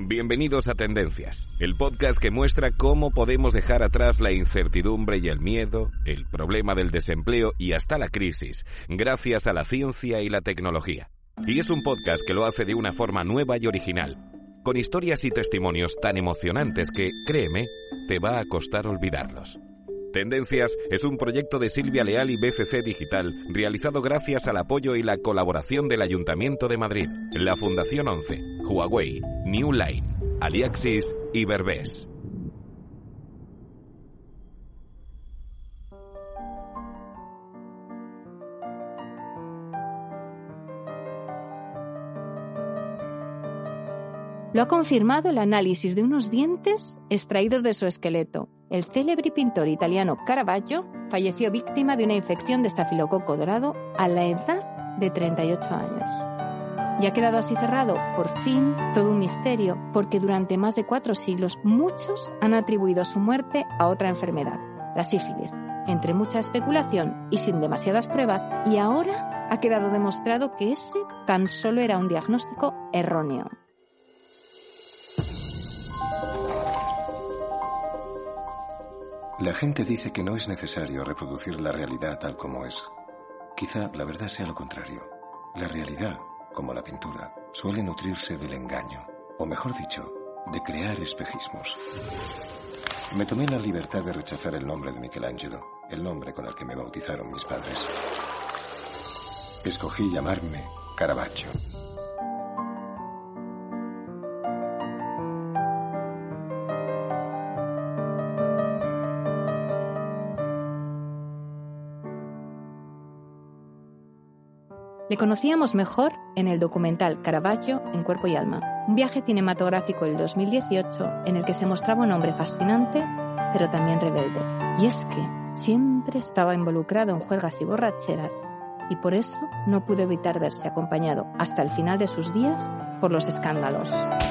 Bienvenidos a Tendencias, el podcast que muestra cómo podemos dejar atrás la incertidumbre y el miedo, el problema del desempleo y hasta la crisis, gracias a la ciencia y la tecnología. Y es un podcast que lo hace de una forma nueva y original, con historias y testimonios tan emocionantes que, créeme, te va a costar olvidarlos. Tendencias es un proyecto de Silvia Leal y BCC Digital, realizado gracias al apoyo y la colaboración del Ayuntamiento de Madrid, la Fundación 11, Huawei, New Line, Aliaxis y Berbés. Lo ha confirmado el análisis de unos dientes extraídos de su esqueleto. El célebre pintor italiano Caravaggio falleció víctima de una infección de estafilococo dorado a la edad de 38 años. Y ha quedado así cerrado, por fin, todo un misterio, porque durante más de 4 siglos muchos han atribuido su muerte a otra enfermedad, la sífilis, entre mucha especulación y sin demasiadas pruebas, y ahora ha quedado demostrado que ese tan solo era un diagnóstico erróneo. La gente dice que no es necesario reproducir la realidad tal como es. Quizá la verdad sea lo contrario. La realidad, como la pintura, suele nutrirse del engaño, o mejor dicho, de crear espejismos. Me tomé la libertad de rechazar el nombre de Michelangelo, el nombre con el que me bautizaron mis padres. Escogí llamarme Caravaggio. Le conocíamos mejor en el documental Caravaggio en Cuerpo y Alma, un viaje cinematográfico del 2018 en el que se mostraba un hombre fascinante, pero también rebelde. Y es que siempre estaba involucrado en juergas y borracheras, y por eso no pudo evitar verse acompañado hasta el final de sus días por los escándalos.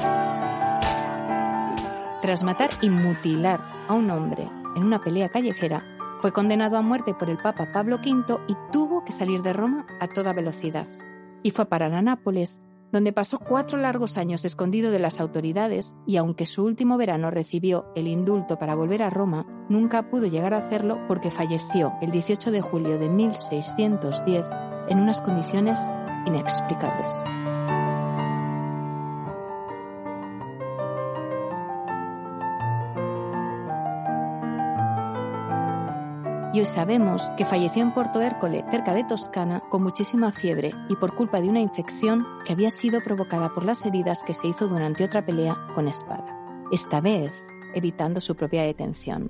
Tras matar y mutilar a un hombre en una pelea callejera, fue condenado a muerte por el Papa Pablo V y tuvo que salir de Roma a toda velocidad. Y fue a parar a Nápoles, donde pasó 4 largos años escondido de las autoridades y aunque su último verano recibió el indulto para volver a Roma, nunca pudo llegar a hacerlo porque falleció el 18 de julio de 1610 en unas condiciones inexplicables. Y hoy sabemos que falleció en Porto Ercole, cerca de Toscana, con muchísima fiebre y por culpa de una infección que había sido provocada por las heridas que se hizo durante otra pelea con espada. Esta vez, evitando su propia detención.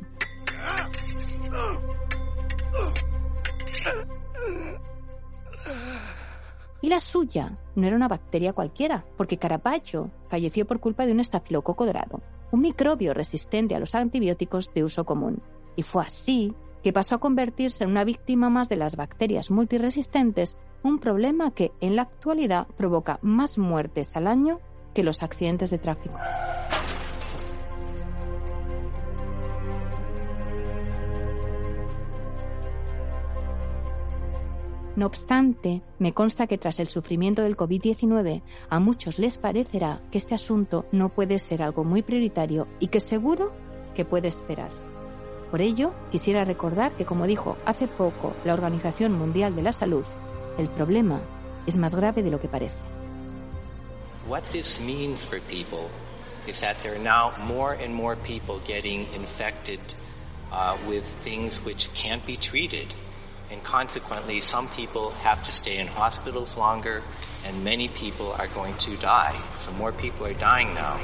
Y la suya no era una bacteria cualquiera, porque Caravaggio falleció por culpa de un estafilococo dorado, un microbio resistente a los antibióticos de uso común. Y fue así que pasó a convertirse en una víctima más de las bacterias multiresistentes, un problema que en la actualidad provoca más muertes al año que los accidentes de tráfico. No obstante, me consta que tras el sufrimiento del COVID-19, a muchos les parecerá que este asunto no puede ser algo muy prioritario y que seguro que puede esperar. Por ello, quisiera recordar que, como dijo hace poco la Organización Mundial de la Salud, el problema es más grave de lo que parece. What this means for people is that there are now more and more people getting infected with things which can't be treated. And consequently, some people have to stay in hospitals longer, and many people are going to die. So more people are dying now.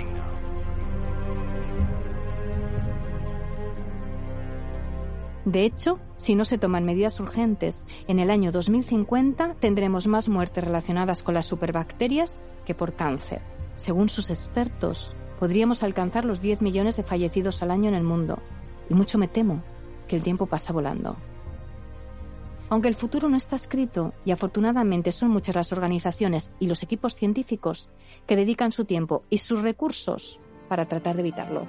De hecho, si no se toman medidas urgentes, en el año 2050 tendremos más muertes relacionadas con las superbacterias que por cáncer. Según sus expertos, podríamos alcanzar los 10 millones de fallecidos al año en el mundo. Y mucho me temo que el tiempo pasa volando. Aunque el futuro no está escrito, y afortunadamente son muchas las organizaciones y los equipos científicos que dedican su tiempo y sus recursos para tratar de evitarlo.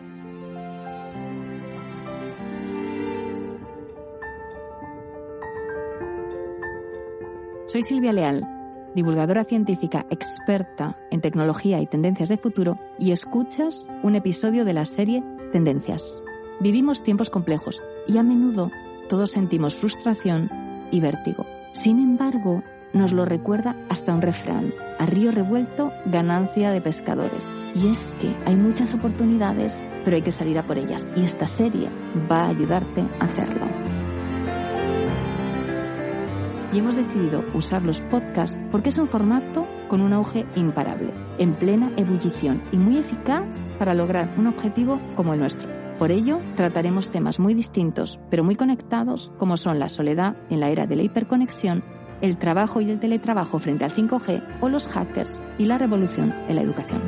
Soy Silvia Leal divulgadora científica experta en tecnología y tendencias de futuro, y escuchas un episodio de la serie Tendencias. Vivimos tiempos complejos y a menudo todos sentimos frustración y vértigo. Sin embargo, nos lo recuerda hasta un refrán: a río revuelto, ganancia de pescadores. Y es que hay muchas oportunidades, pero hay que salir a por ellas. Y esta serie va a ayudarte a hacerlo. Y hemos decidido usar los podcasts porque es un formato con un auge imparable, en plena ebullición y muy eficaz para lograr un objetivo como el nuestro. Por ello, trataremos temas muy distintos, pero muy conectados, como son la soledad en la era de la hiperconexión, el trabajo y el teletrabajo frente al 5G o los hackers y la revolución en la educación.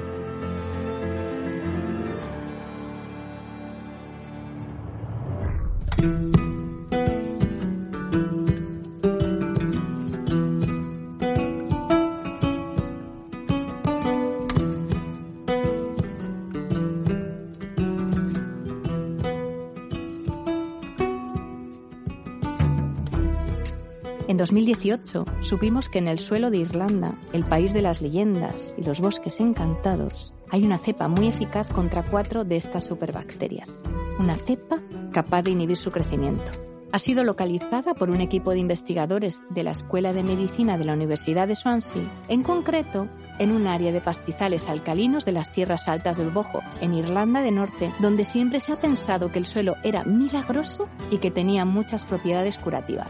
En 2018 supimos que en el suelo de Irlanda, el país de las leyendas y los bosques encantados, hay una cepa muy eficaz contra 4 de estas superbacterias. Una cepa capaz de inhibir su crecimiento. Ha sido localizada por un equipo de investigadores de la Escuela de Medicina de la Universidad de Swansea, en concreto en un área de pastizales alcalinos de las tierras altas del Bojo, en Irlanda del Norte, donde siempre se ha pensado que el suelo era milagroso y que tenía muchas propiedades curativas.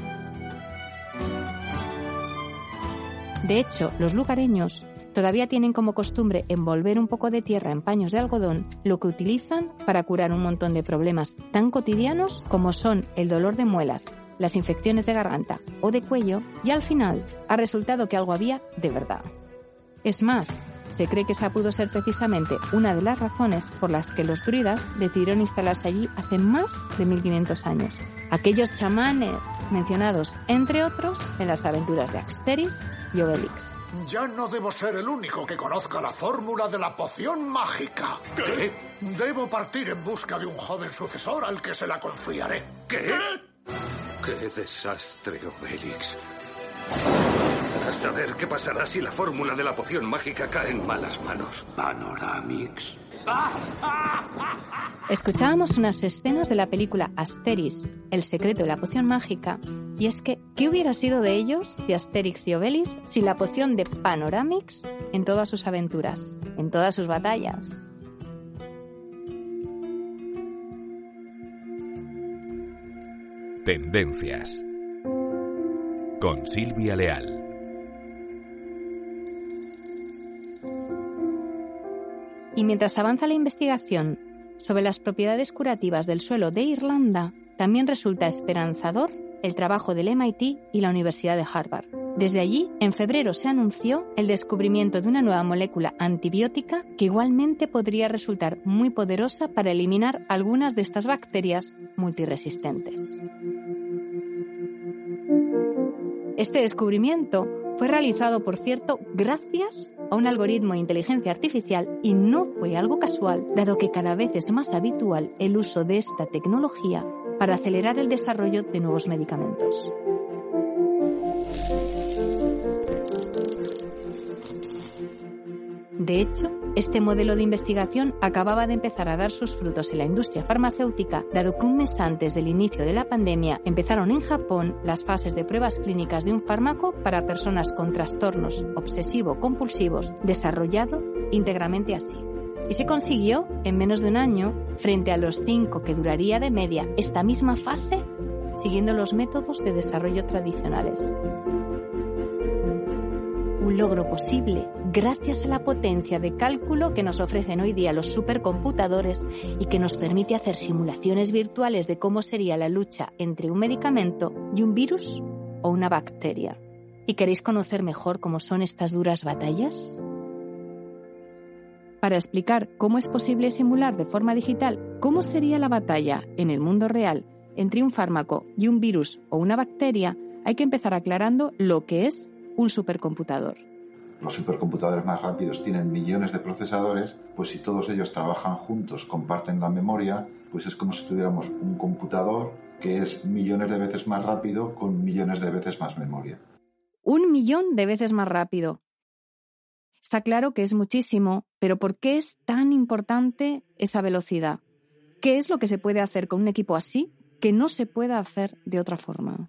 De hecho, los lugareños todavía tienen como costumbre envolver un poco de tierra en paños de algodón, lo que utilizan para curar un montón de problemas tan cotidianos como son el dolor de muelas, las infecciones de garganta o de cuello, y al final ha resultado que algo había de verdad. Es más, se cree que esa pudo ser precisamente una de las razones por las que los druidas decidieron instalarse allí hace más de 1500 años. Aquellos chamanes mencionados, entre otros, en las aventuras de Asterix y Obelix. Ya no debo ser el único que conozca la fórmula de la poción mágica. ¿Qué? Debo partir en busca de un joven sucesor al que se la confiaré. ¿Qué? ¡Qué desastre, Obelix! A saber qué pasará si la fórmula de la poción mágica cae en malas manos. Panoramix. Escuchábamos unas escenas de la película Asterix, el secreto de la poción mágica, y es que, ¿qué hubiera sido de ellos, de Asterix y Obelix, sin la poción de Panoramix en todas sus aventuras, en todas sus batallas? Tendencias con Silvia Leal. Y mientras avanza la investigación sobre las propiedades curativas del suelo de Irlanda, también resulta esperanzador el trabajo del MIT y la Universidad de Harvard. Desde allí, en febrero se anunció el descubrimiento de una nueva molécula antibiótica que igualmente podría resultar muy poderosa para eliminar algunas de estas bacterias multiresistentes. Este descubrimiento fue realizado, por cierto, gracias a un algoritmo de inteligencia artificial y no fue algo casual, dado que cada vez es más habitual el uso de esta tecnología para acelerar el desarrollo de nuevos medicamentos. De hecho, este modelo de investigación acababa de empezar a dar sus frutos en la industria farmacéutica, dado que un mes antes del inicio de la pandemia empezaron en Japón las fases de pruebas clínicas de un fármaco para personas con trastornos obsesivo-compulsivos, desarrollado íntegramente así. Y se consiguió en menos de un año, frente a los 5 que duraría de media esta misma fase, siguiendo los métodos de desarrollo tradicionales. Un logro posible gracias a la potencia de cálculo que nos ofrecen hoy día los supercomputadores y que nos permite hacer simulaciones virtuales de cómo sería la lucha entre un medicamento y un virus o una bacteria. ¿Y queréis conocer mejor cómo son estas duras batallas? Para explicar cómo es posible simular de forma digital cómo sería la batalla en el mundo real entre un fármaco y un virus o una bacteria, hay que empezar aclarando lo que es un supercomputador. Los supercomputadores más rápidos tienen millones de procesadores, pues si todos ellos trabajan juntos, comparten la memoria, pues es como si tuviéramos un computador que es millones de veces más rápido con millones de veces más memoria. 1.000.000 de veces más rápido. Está claro que es muchísimo, pero ¿por qué es tan importante esa velocidad? ¿Qué es lo que se puede hacer con un equipo así que no se pueda hacer de otra forma?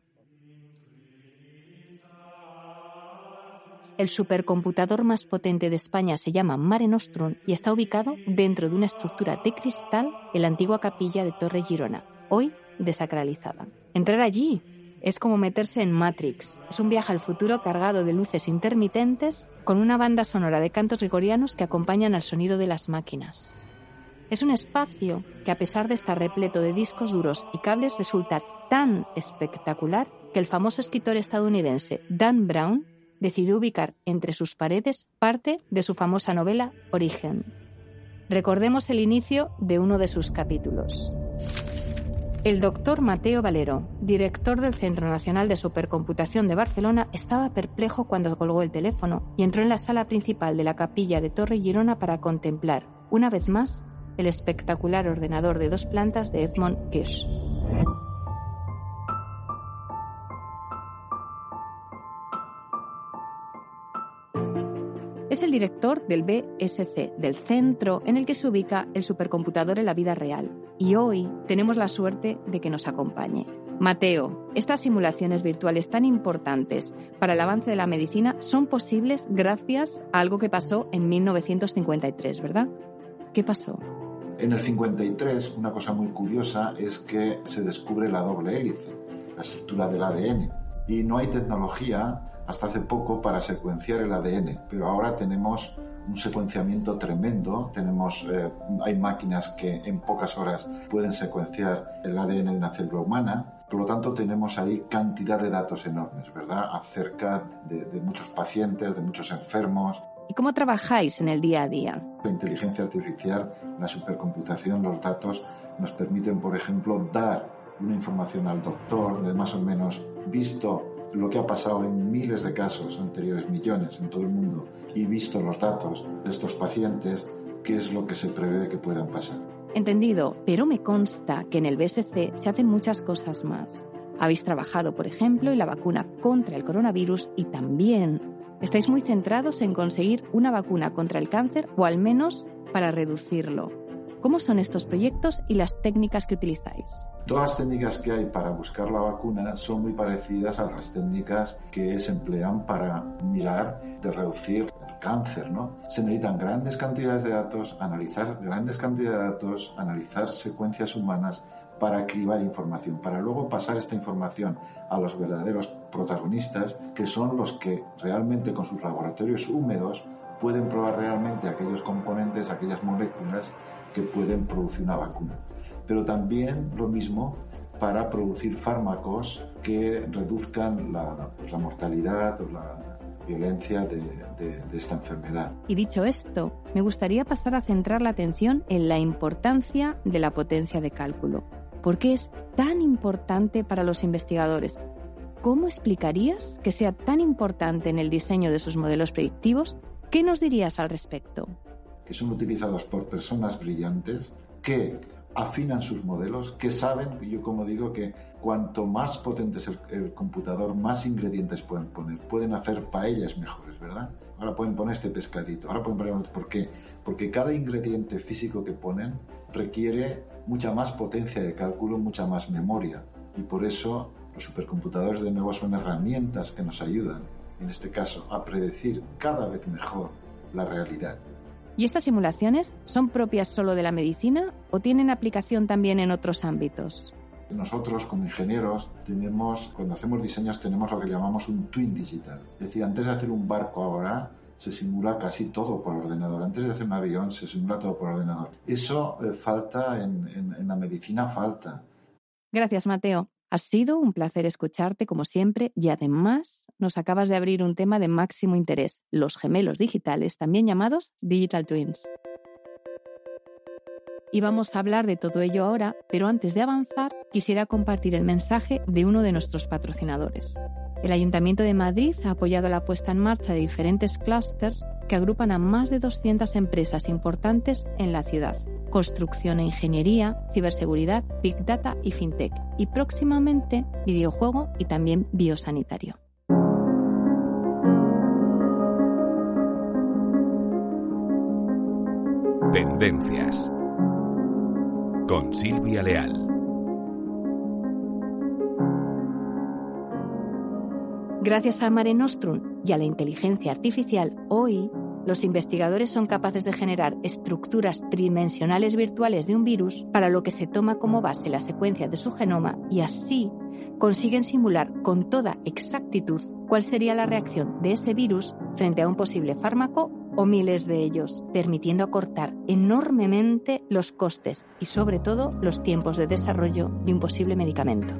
El supercomputador más potente de España se llama Mare Nostrum y está ubicado dentro de una estructura de cristal en la antigua capilla de Torre Girona, hoy desacralizada. Entrar allí es como meterse en Matrix. Es un viaje al futuro cargado de luces intermitentes con una banda sonora de cantos gregorianos que acompañan al sonido de las máquinas. Es un espacio que, a pesar de estar repleto de discos duros y cables, resulta tan espectacular que el famoso escritor estadounidense Dan Brown decidió ubicar entre sus paredes parte de su famosa novela Origen. Recordemos el inicio de uno de sus capítulos. El doctor Mateo Valero, director del Centro Nacional de Supercomputación de Barcelona, estaba perplejo cuando colgó el teléfono y entró en la sala principal de la capilla de Torre Girona para contemplar, una vez más, el espectacular ordenador de 2 plantas de Edmond Kirsch. Es el director del BSC, del centro en el que se ubica el supercomputador en la vida real. Y hoy tenemos la suerte de que nos acompañe. Mateo, estas simulaciones virtuales tan importantes para el avance de la medicina son posibles gracias a algo que pasó en 1953, ¿verdad? ¿Qué pasó? En el 53, una cosa muy curiosa es que se descubre la doble hélice, la estructura del ADN. Y no hay tecnología hasta hace poco para secuenciar el ADN, pero ahora tenemos un secuenciamiento tremendo. Hay máquinas que en pocas horas pueden secuenciar el ADN de una célula humana. Por lo tanto, tenemos ahí cantidad de datos enormes, ¿verdad?, acerca de muchos pacientes, de muchos enfermos. ¿Y cómo trabajáis en el día a día? La inteligencia artificial, la supercomputación, los datos nos permiten, por ejemplo, dar una información al doctor de más o menos visto lo que ha pasado en miles de casos anteriores, millones en todo el mundo, y visto los datos de estos pacientes, qué es lo que se prevé que puedan pasar. Entendido, pero me consta que en el BSC se hacen muchas cosas más. Habéis trabajado, por ejemplo, en la vacuna contra el coronavirus y también estáis muy centrados en conseguir una vacuna contra el cáncer o al menos para reducirlo. ¿Cómo son estos proyectos y las técnicas que utilizáis? Todas las técnicas que hay para buscar la vacuna son muy parecidas a las técnicas que se emplean para mirar de reducir el cáncer, ¿no? Se necesitan grandes cantidades de datos, analizar grandes cantidades de datos, analizar secuencias humanas para cribar información, para luego pasar esta información a los verdaderos protagonistas, que son los que realmente con sus laboratorios húmedos pueden probar realmente aquellos componentes, aquellas moléculas que pueden producir una vacuna. Pero también lo mismo para producir fármacos que reduzcan la mortalidad o la violencia de esta enfermedad. Y dicho esto, me gustaría pasar a centrar la atención en la importancia de la potencia de cálculo. ¿Por qué es tan importante para los investigadores? ¿Cómo explicarías que sea tan importante en el diseño de sus modelos predictivos? ¿Qué nos dirías al respecto? Que son utilizados por personas brillantes que afinan sus modelos, que saben, yo como digo, que cuanto más potente es el computador, más ingredientes pueden poner. Pueden hacer paellas mejores, ¿verdad? Ahora pueden poner este pescadito, ahora pueden poner... ¿Por qué? Porque cada ingrediente físico que ponen requiere mucha más potencia de cálculo, mucha más memoria. Y por eso los supercomputadores de nuevo son herramientas que nos ayudan, en este caso, a predecir cada vez mejor la realidad. ¿Y estas simulaciones son propias solo de la medicina o tienen aplicación también en otros ámbitos? Nosotros, como ingenieros, cuando hacemos diseños, tenemos lo que llamamos un twin digital. Es decir, antes de hacer un barco ahora, se simula casi todo por ordenador. Antes de hacer un avión, se simula todo por ordenador. Eso falta en la medicina, falta. Gracias, Mateo. Ha sido un placer escucharte, como siempre, y además nos acabas de abrir un tema de máximo interés, los gemelos digitales, también llamados Digital Twins. Y vamos a hablar de todo ello ahora, pero antes de avanzar, quisiera compartir el mensaje de uno de nuestros patrocinadores. El Ayuntamiento de Madrid ha apoyado la puesta en marcha de diferentes clústeres que agrupan a más de 200 empresas importantes en la ciudad. Construcción e ingeniería, ciberseguridad, Big Data y FinTech. Y próximamente videojuego y también biosanitario. Tendencias con Silvia Leal. Gracias a Mare Nostrum y a la inteligencia artificial, hoy los investigadores son capaces de generar estructuras tridimensionales virtuales de un virus para lo que se toma como base la secuencia de su genoma y así consiguen simular con toda exactitud cuál sería la reacción de ese virus frente a un posible fármaco o miles de ellos, permitiendo acortar enormemente los costes y sobre todo los tiempos de desarrollo de un posible medicamento.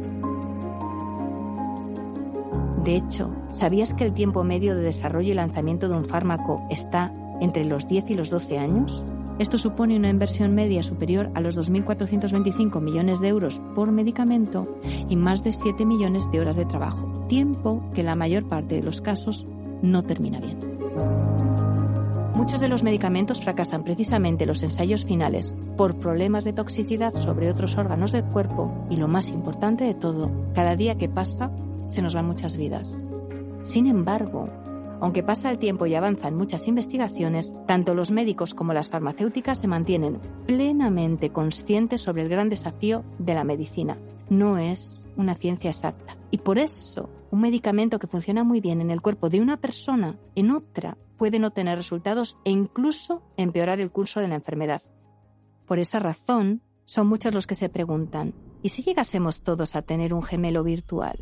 De hecho, ¿sabías que el tiempo medio de desarrollo y lanzamiento de un fármaco está entre los 10 y los 12 años? Esto supone una inversión media superior a los 2.425 millones de euros por medicamento y más de 7 millones de horas de trabajo, tiempo que en la mayor parte de los casos no termina bien. Muchos de los medicamentos fracasan precisamente en los ensayos finales por problemas de toxicidad sobre otros órganos del cuerpo y, lo más importante de todo, cada día que pasa se nos van muchas vidas. Sin embargo, aunque pasa el tiempo y avanzan muchas investigaciones, tanto los médicos como las farmacéuticas se mantienen plenamente conscientes sobre el gran desafío de la medicina. No es una ciencia exacta. Y por eso, un medicamento que funciona muy bien en el cuerpo de una persona, en otra, puede no tener resultados e incluso empeorar el curso de la enfermedad. Por esa razón, son muchos los que se preguntan, ¿y si llegásemos todos a tener un gemelo virtual?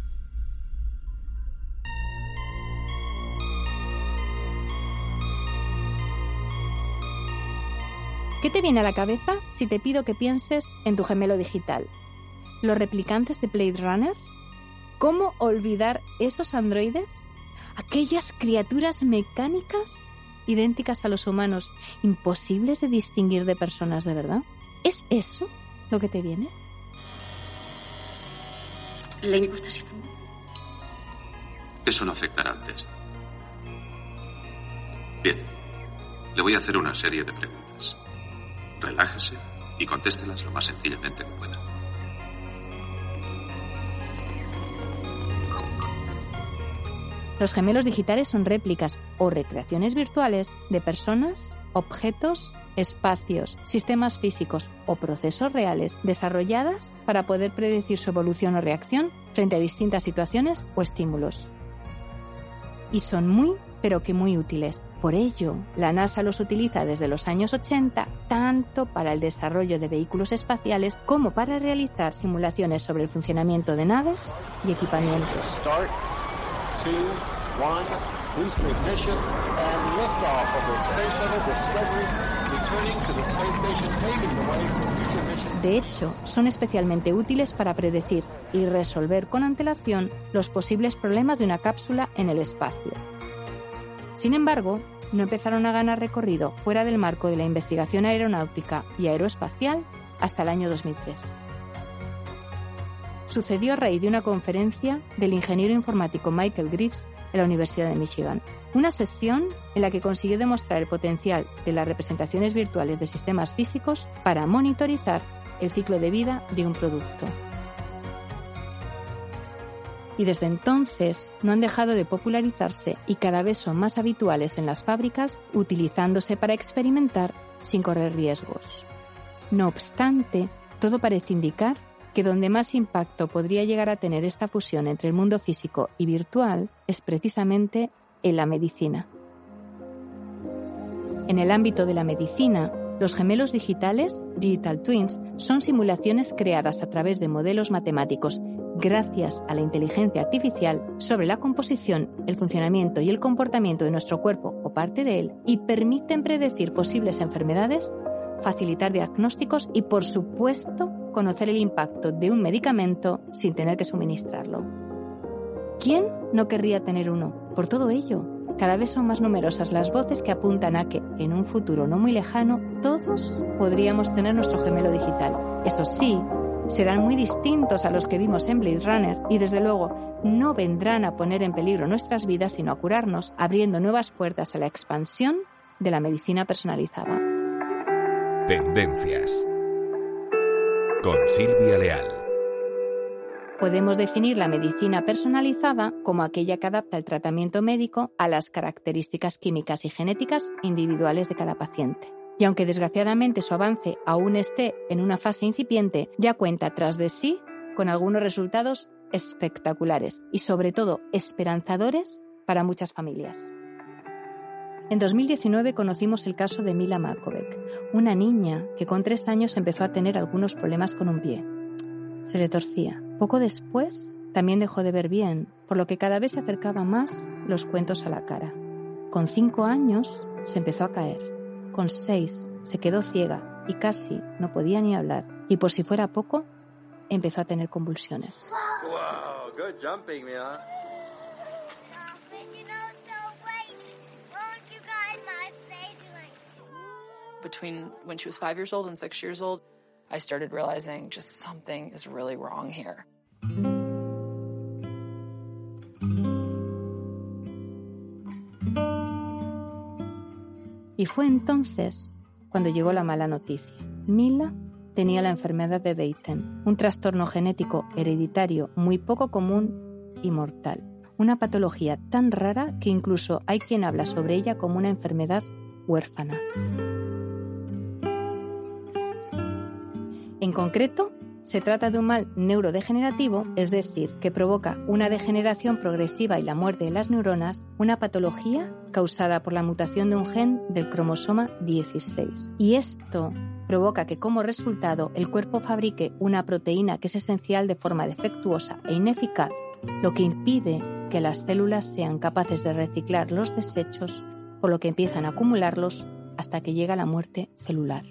¿Qué te viene a la cabeza si te pido que pienses en tu gemelo digital? ¿Los replicantes de Blade Runner? ¿Cómo olvidar esos androides? ¿Aquellas criaturas mecánicas idénticas a los humanos, imposibles de distinguir de personas de verdad? ¿Es eso lo que te viene? ¿Le importa si fumo? Eso no afectará al test. Bien, le voy a hacer una serie de preguntas. Relájese y contéstelas lo más sencillamente que pueda. Los gemelos digitales son réplicas o recreaciones virtuales de personas, objetos, espacios, sistemas físicos o procesos reales desarrolladas para poder predecir su evolución o reacción frente a distintas situaciones o estímulos. Y son muy, pero que muy útiles. Por ello, la NASA los utiliza desde los años 80 tanto para el desarrollo de vehículos espaciales como para realizar simulaciones sobre el funcionamiento de naves y equipamientos. De hecho, son especialmente útiles para predecir y resolver con antelación los posibles problemas de una cápsula en el espacio. Sin embargo, no empezaron a ganar recorrido fuera del marco de la investigación aeronáutica y aeroespacial hasta el año 2003. Sucedió a raíz de una conferencia del ingeniero informático Michael Greaves en la Universidad de Michigan. Una sesión en la que consiguió demostrar el potencial de las representaciones virtuales de sistemas físicos para monitorizar el ciclo de vida de un producto. Y desde entonces no han dejado de popularizarse y cada vez son más habituales en las fábricas, utilizándose para experimentar sin correr riesgos. No obstante, todo parece indicar que donde más impacto podría llegar a tener esta fusión entre el mundo físico y virtual es precisamente en la medicina. En el ámbito de la medicina, los gemelos digitales, Digital Twins, son simulaciones creadas a través de modelos matemáticos gracias a la inteligencia artificial sobre la composición, el funcionamiento y el comportamiento de nuestro cuerpo o parte de él y permiten predecir posibles enfermedades, facilitar diagnósticos y, por supuesto, conocer el impacto de un medicamento sin tener que suministrarlo. ¿Quién no querría tener uno? Por todo ello, cada vez son más numerosas las voces que apuntan a que, en un futuro no muy lejano, todos podríamos tener nuestro gemelo digital. Eso sí, serán muy distintos a los que vimos en Blade Runner y, desde luego, no vendrán a poner en peligro nuestras vidas, sino a curarnos, abriendo nuevas puertas a la expansión de la medicina personalizada. Tendencias con Silvia Leal. Podemos definir la medicina personalizada como aquella que adapta el tratamiento médico a las características químicas y genéticas individuales de cada paciente. Y aunque desgraciadamente su avance aún esté en una fase incipiente, ya cuenta tras de sí con algunos resultados espectaculares y sobre todo esperanzadores para muchas familias. En 2019 conocimos el caso de Mila Malkovec, una niña que con 3 años empezó a tener algunos problemas con un pie. Se le torcía. Poco después también dejó de ver bien, por lo que cada vez se acercaba más los cuentos a la cara. Con 5 años se empezó a caer. Con 6 se quedó ciega y casi no podía ni hablar. Y por si fuera poco, empezó a tener convulsiones. Wow, good jumping, Mila. Between when she was 5 years old and 6 years old, I started realizing just something is really wrong here. Y fue entonces cuando llegó la mala noticia. Mila tenía la enfermedad de Batten, un trastorno genético hereditario muy poco común y mortal. Una patología tan rara que incluso hay quien habla sobre ella como una enfermedad huérfana. En concreto, se trata de un mal neurodegenerativo, es decir, que provoca una degeneración progresiva y la muerte de las neuronas, una patología causada por la mutación de un gen del cromosoma 16. Y esto provoca que como resultado el cuerpo fabrique una proteína que es esencial de forma defectuosa e ineficaz, lo que impide que las células sean capaces de reciclar los desechos, por lo que empiezan a acumularlos hasta que llega la muerte celular.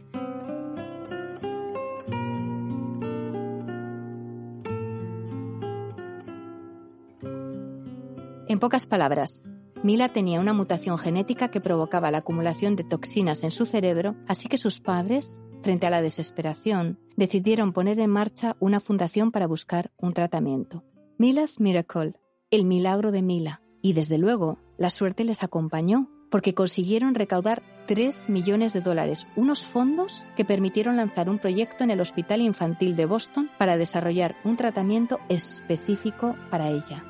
En pocas palabras, Mila tenía una mutación genética que provocaba la acumulación de toxinas en su cerebro, así que sus padres, frente a la desesperación, decidieron poner en marcha una fundación para buscar un tratamiento. Mila's Miracle, el milagro de Mila. Y desde luego, la suerte les acompañó, porque consiguieron recaudar $3 millones, unos fondos que permitieron lanzar un proyecto en el Hospital Infantil de Boston para desarrollar un tratamiento específico para ella.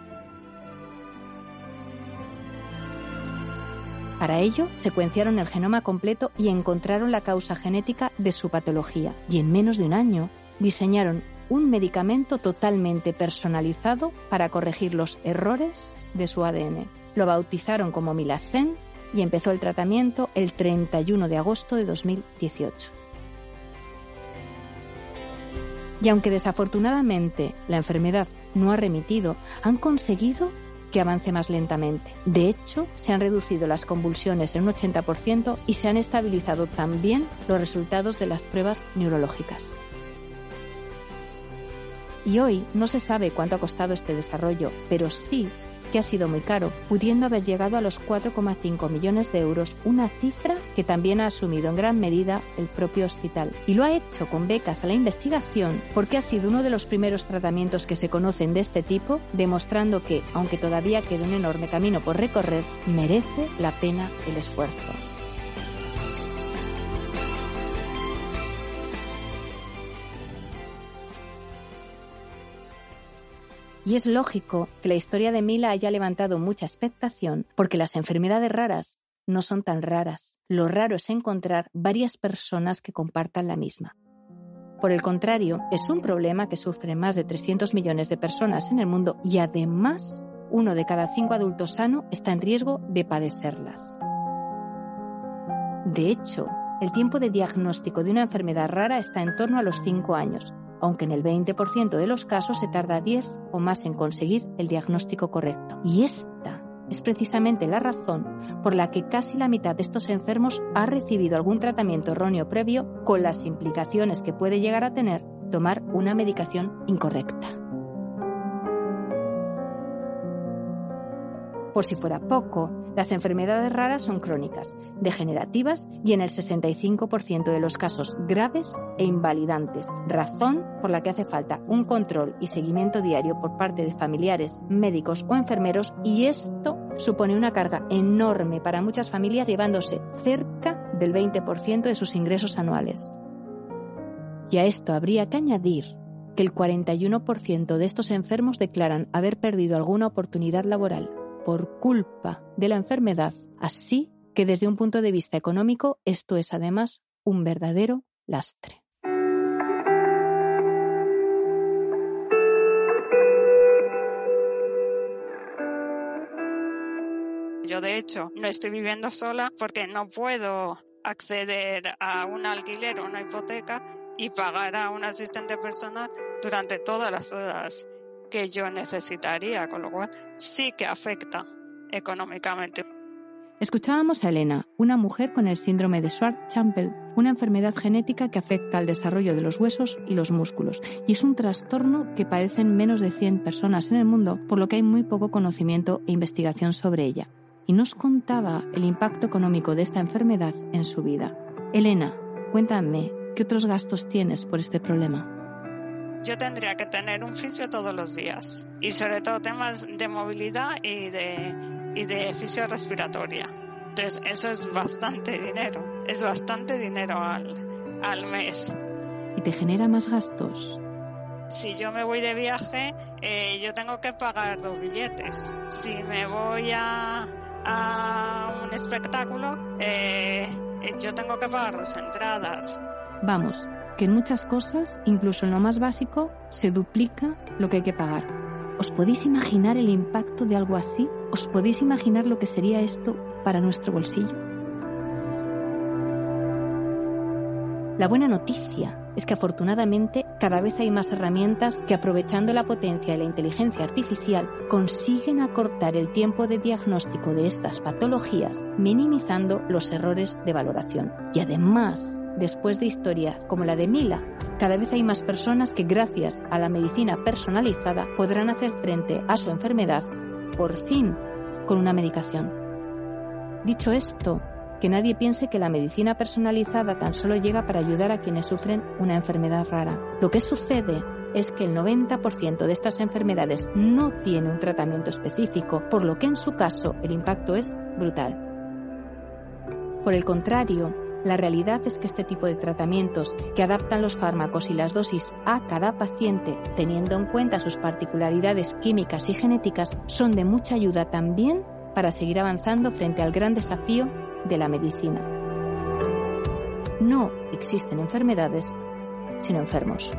Para ello, secuenciaron el genoma completo y encontraron la causa genética de su patología. Y en menos de un año, diseñaron un medicamento totalmente personalizado para corregir los errores de su ADN. Lo bautizaron como Milasen y empezó el tratamiento el 31 de agosto de 2018. Y aunque desafortunadamente la enfermedad no ha remitido, han conseguido que avance más lentamente. De hecho, se han reducido las convulsiones en un 80% y se han estabilizado también los resultados de las pruebas neurológicas. Y hoy no se sabe cuánto ha costado este desarrollo, pero sí que ha sido muy caro, pudiendo haber llegado a los 4,5 millones de euros, una cifra que también ha asumido en gran medida el propio hospital. Y lo ha hecho con becas a la investigación porque ha sido uno de los primeros tratamientos que se conocen de este tipo, demostrando que, aunque todavía queda un enorme camino por recorrer, merece la pena el esfuerzo. Y es lógico que la historia de Mila haya levantado mucha expectación porque las enfermedades raras no son tan raras. Lo raro es encontrar varias personas que compartan la misma. Por el contrario, es un problema que sufren más de 300 millones de personas en el mundo y además 1 de cada 5 adultos sanos está en riesgo de padecerlas. De hecho, el tiempo de diagnóstico de una enfermedad rara está en torno a los 5 años. Aunque en el 20% de los casos se tarda 10 o más en conseguir el diagnóstico correcto. Y esta es precisamente la razón por la que casi la mitad de estos enfermos ha recibido algún tratamiento erróneo previo, con las implicaciones que puede llegar a tener tomar una medicación incorrecta. Por si fuera poco, las enfermedades raras son crónicas, degenerativas y en el 65% de los casos graves e invalidantes, razón por la que hace falta un control y seguimiento diario por parte de familiares, médicos o enfermeros, y esto supone una carga enorme para muchas familias, llevándose cerca del 20% de sus ingresos anuales. Y a esto habría que añadir que el 41% de estos enfermos declaran haber perdido alguna oportunidad laboral por culpa de la enfermedad, así que desde un punto de vista económico esto es además un verdadero lastre. Yo, de hecho, no estoy viviendo sola porque no puedo acceder a un alquiler o una hipoteca y pagar a un asistente personal durante todas las horas que yo necesitaría, con lo cual sí que afecta económicamente. Escuchábamos a Elena, una mujer con el síndrome de Schwartz-Jampel, una enfermedad genética que afecta al desarrollo de los huesos y los músculos, y es un trastorno que padecen menos de 100 personas en el mundo, por lo que hay muy poco conocimiento e investigación sobre ella. Y nos contaba el impacto económico de esta enfermedad en su vida. Elena, cuéntame, ¿qué otros gastos tienes por este problema? Yo tendría que tener un fisio todos los días, y sobre todo temas de movilidad y de fisio respiratoria. Entonces eso es bastante dinero al mes. ¿Y te genera más gastos? Si yo me voy de viaje, yo tengo que pagar 2 billetes. Si me voy a un espectáculo, yo tengo que pagar 2 entradas. Vamos, que en muchas cosas, incluso en lo más básico, se duplica lo que hay que pagar. ¿Os podéis imaginar el impacto de algo así? ¿Os podéis imaginar lo que sería esto para nuestro bolsillo? La buena noticia es que afortunadamente cada vez hay más herramientas que, aprovechando la potencia de la inteligencia artificial, consiguen acortar el tiempo de diagnóstico de estas patologías, minimizando los errores de valoración. Y además, después de historias como la de Mila, cada vez hay más personas que, gracias a la medicina personalizada, podrán hacer frente a su enfermedad, por fin, con una medicación. Dicho esto, que nadie piense que la medicina personalizada tan solo llega para ayudar a quienes sufren una enfermedad rara. Lo que sucede es que el 90% de estas enfermedades no tiene un tratamiento específico, por lo que en su caso el impacto es brutal. Por el contrario, la realidad es que este tipo de tratamientos, que adaptan los fármacos y las dosis a cada paciente, teniendo en cuenta sus particularidades químicas y genéticas, son de mucha ayuda también para seguir avanzando frente al gran desafío de la medicina. No existen enfermedades, sino enfermos.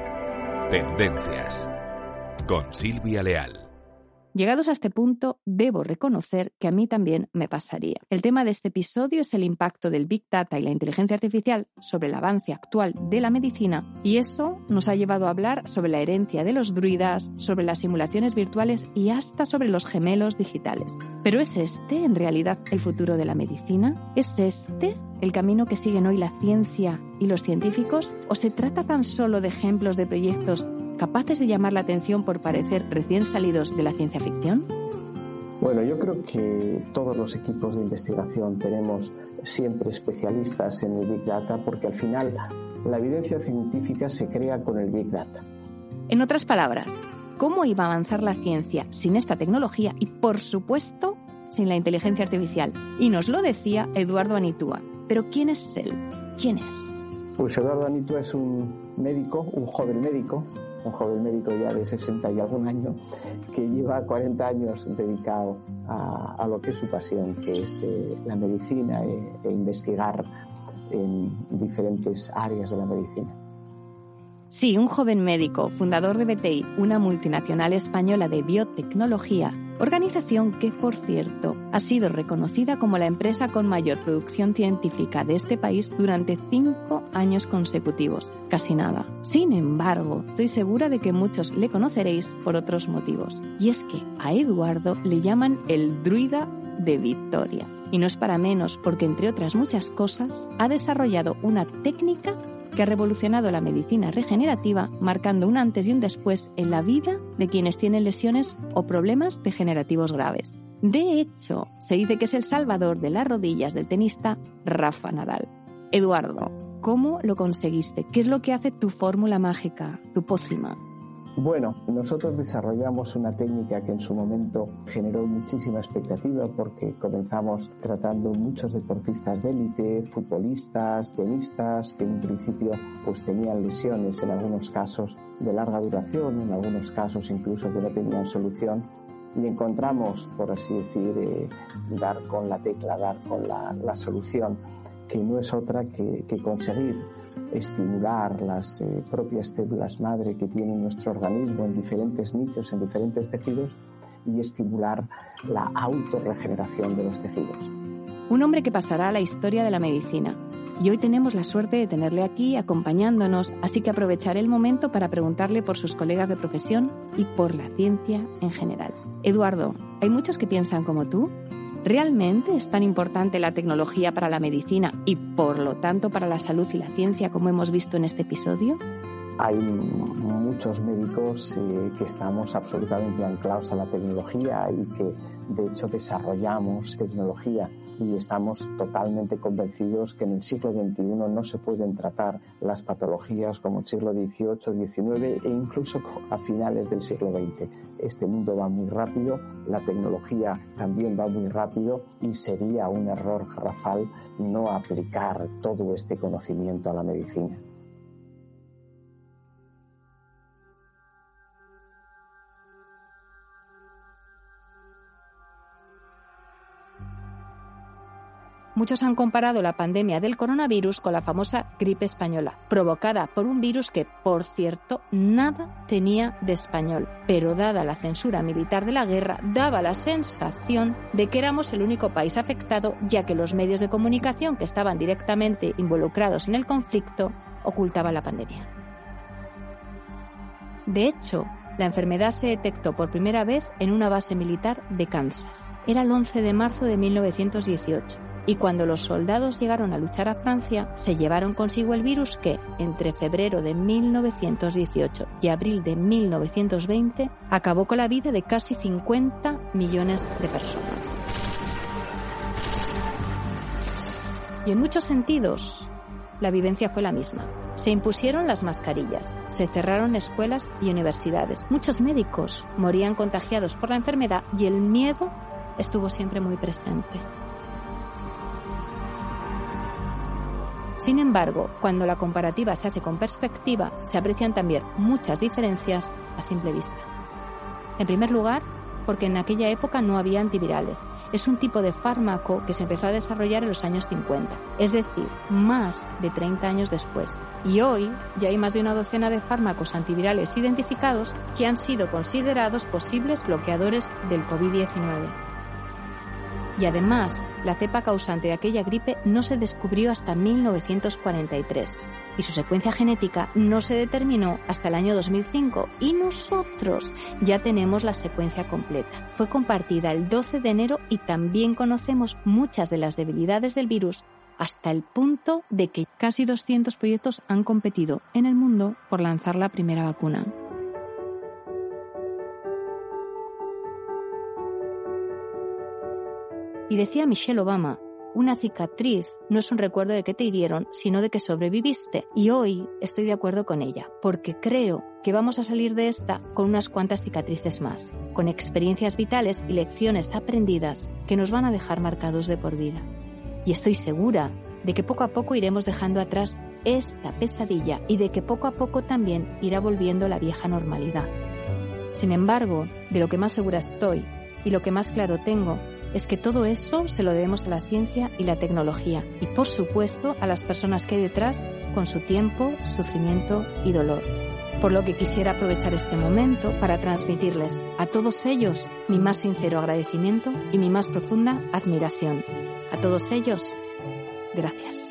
Tendencias con Silvia Leal. Llegados a este punto, debo reconocer que a mí también me pasaría. El tema de este episodio es el impacto del Big Data y la inteligencia artificial sobre el avance actual de la medicina, y eso nos ha llevado a hablar sobre la herencia de los druidas, sobre las simulaciones virtuales y hasta sobre los gemelos digitales. ¿Pero es este, en realidad, el futuro de la medicina? ¿Es este el camino que siguen hoy la ciencia y los científicos? ¿O se trata tan solo de ejemplos de proyectos capaces de llamar la atención por parecer recién salidos de la ciencia ficción? Bueno, yo creo que todos los equipos de investigación tenemos siempre especialistas en el Big Data, porque al final la evidencia científica se crea con el Big Data. En otras palabras, ¿cómo iba a avanzar la ciencia sin esta tecnología y, por supuesto, sin la inteligencia artificial? Y nos lo decía Eduardo Anitúa. ¿Pero quién es él? ¿Quién es? Pues Eduardo Anitúa es un médico, un joven médico ya de 60 y algún año, que lleva 40 años dedicado a lo que es su pasión, que es la medicina e investigar en diferentes áreas de la medicina. Sí, un joven médico, fundador de BTI, una multinacional española de biotecnología, organización que, por cierto, ha sido reconocida como la empresa con mayor producción científica de este país durante 5 años consecutivos. Casi nada. Sin embargo, estoy segura de que muchos le conoceréis por otros motivos. Y es que a Eduardo le llaman el druida de Victoria. Y no es para menos porque, entre otras muchas cosas, ha desarrollado una técnica que ha revolucionado la medicina regenerativa, marcando un antes y un después en la vida de quienes tienen lesiones o problemas degenerativos graves. De hecho, se dice que es el salvador de las rodillas del tenista Rafa Nadal. Eduardo, ¿cómo lo conseguiste? ¿Qué es lo que hace tu fórmula mágica, tu pócima? Bueno, nosotros desarrollamos una técnica que en su momento generó muchísima expectativa, porque comenzamos tratando muchos deportistas de élite, futbolistas, tenistas, que en principio pues tenían lesiones, en algunos casos de larga duración, en algunos casos incluso que no tenían solución, y encontramos, por así decir, dar con la tecla, dar con la solución, que no es otra que conseguir estimular las propias células madre que tiene nuestro organismo en diferentes nichos, en diferentes tejidos, y estimular la autorregeneración de los tejidos. Un hombre que pasará a la historia de la medicina. Y hoy tenemos la suerte de tenerle aquí acompañándonos, así que aprovecharé el momento para preguntarle por sus colegas de profesión y por la ciencia en general. Eduardo, ¿hay muchos que piensan como tú? ¿Realmente es tan importante la tecnología para la medicina y, por lo tanto, para la salud y la ciencia, como hemos visto en este episodio? Hay muchos médicos que estamos absolutamente anclados a la tecnología y que, de hecho, desarrollamos tecnología y estamos totalmente convencidos que en el siglo XXI no se pueden tratar las patologías como el siglo XVIII, XIX e incluso a finales del siglo XX. Este mundo va muy rápido, la tecnología también va muy rápido y sería un error garrafal no aplicar todo este conocimiento a la medicina. Muchos han comparado la pandemia del coronavirus con la famosa gripe española, provocada por un virus que, por cierto, nada tenía de español. Pero dada la censura militar de la guerra, daba la sensación de que éramos el único país afectado, ya que los medios de comunicación que estaban directamente involucrados en el conflicto ocultaban la pandemia. De hecho, la enfermedad se detectó por primera vez en una base militar de Kansas. Era el 11 de marzo de 1918. Y cuando los soldados llegaron a luchar a Francia, se llevaron consigo el virus que, entre febrero de 1918 y abril de 1920, acabó con la vida de casi 50 millones de personas. Y en muchos sentidos, la vivencia fue la misma. Se impusieron las mascarillas, se cerraron escuelas y universidades. Muchos médicos morían contagiados por la enfermedad y el miedo estuvo siempre muy presente. Sin embargo, cuando la comparativa se hace con perspectiva, se aprecian también muchas diferencias a simple vista. En primer lugar, porque en aquella época no había antivirales. Es un tipo de fármaco que se empezó a desarrollar en los años 50, es decir, más de 30 años después. Y hoy ya hay más de una docena de fármacos antivirales identificados que han sido considerados posibles bloqueadores del COVID-19. Y además, la cepa causante de aquella gripe no se descubrió hasta 1943 y su secuencia genética no se determinó hasta el año 2005 y nosotros ya tenemos la secuencia completa. Fue compartida el 12 de enero y también conocemos muchas de las debilidades del virus hasta el punto de que casi 200 proyectos han competido en el mundo por lanzar la primera vacuna. Y decía Michelle Obama, una cicatriz no es un recuerdo de que te hirieron, sino de que sobreviviste. Y hoy estoy de acuerdo con ella, porque creo que vamos a salir de esta con unas cuantas cicatrices más, con experiencias vitales y lecciones aprendidas que nos van a dejar marcados de por vida. Y estoy segura de que poco a poco iremos dejando atrás esta pesadilla y de que poco a poco también irá volviendo la vieja normalidad. Sin embargo, de lo que más segura estoy y lo que más claro tengo es que todo eso se lo debemos a la ciencia y la tecnología y, por supuesto, a las personas que hay detrás con su tiempo, sufrimiento y dolor. Por lo que quisiera aprovechar este momento para transmitirles a todos ellos mi más sincero agradecimiento y mi más profunda admiración. A todos ellos, gracias.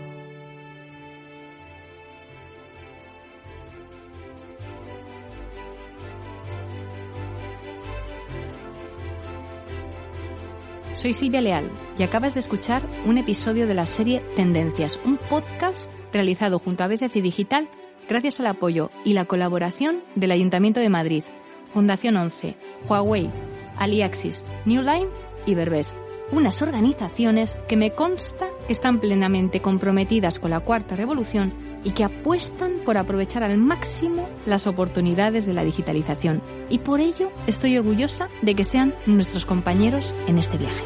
Soy Silvia Leal y acabas de escuchar un episodio de la serie Tendencias, un podcast realizado junto a BCC Digital gracias al apoyo y la colaboración del Ayuntamiento de Madrid, Fundación 11, Huawei, Aliaxis, New Line y Berbés, unas organizaciones que me consta que están plenamente comprometidas con la Cuarta Revolución y que apuestan por aprovechar al máximo las oportunidades de la digitalización. Y por ello estoy orgullosa de que sean nuestros compañeros en este viaje.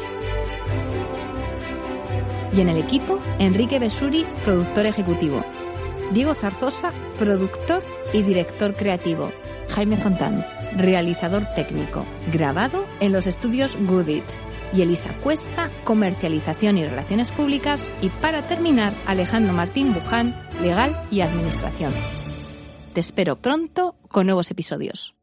Y en el equipo, Enrique Besuri, productor ejecutivo. Diego Zarzosa, productor y director creativo. Jaime Fontán, realizador técnico. Grabado en los estudios Goodit. y Elisa Cuesta, Comercialización y Relaciones Públicas, y para terminar, Alejandro Martín Buján, Legal y Administración. Te espero pronto con nuevos episodios.